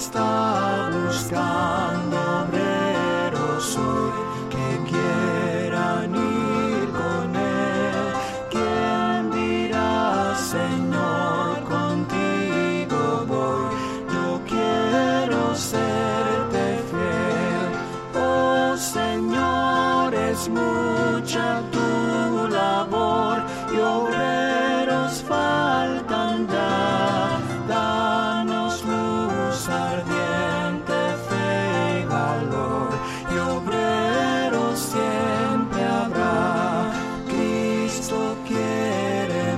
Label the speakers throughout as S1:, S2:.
S1: está buscando obreros hoy que quieran ir con Él. ¿Quién dirá, Señor, contigo voy? Yo quiero serte fiel. Oh Señor, es mucha tu labor y obreros faltan ya. Danos luz ardiente, fe y valor, y obreros siempre habrá. Cristo quiere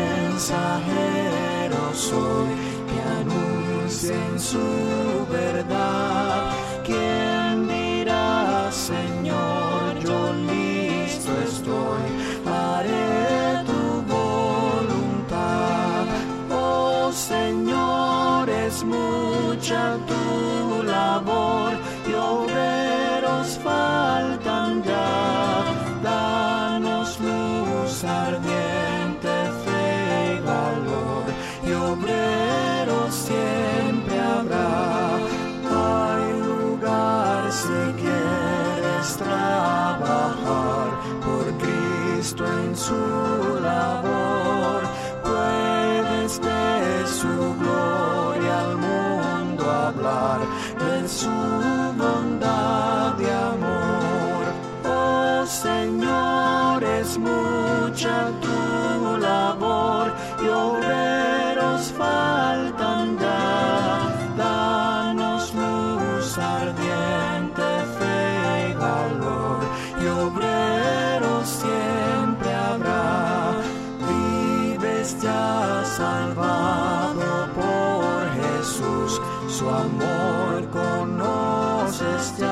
S1: mensajeros hoy que anuncien su verdad. ¿Quién dirá, Señor, yo listo estoy, haré tu voluntad? Oh Señor, es mucha tu labor y obreros faltan ya. Danos luz ardiente, fe y valor, y obreros siempre habrá. Hay lugar si quieres trabajar por Cristo en su labor. Puedes de su gloria al mundo hablar, de su bondad y amor. Oh Señor, es mucha tu labor y obreros faltan ya. Danos luz ardiente, fe y valor, y obreros siempre habrá. Vives ya salvado por Jesús, su amor conoces ya.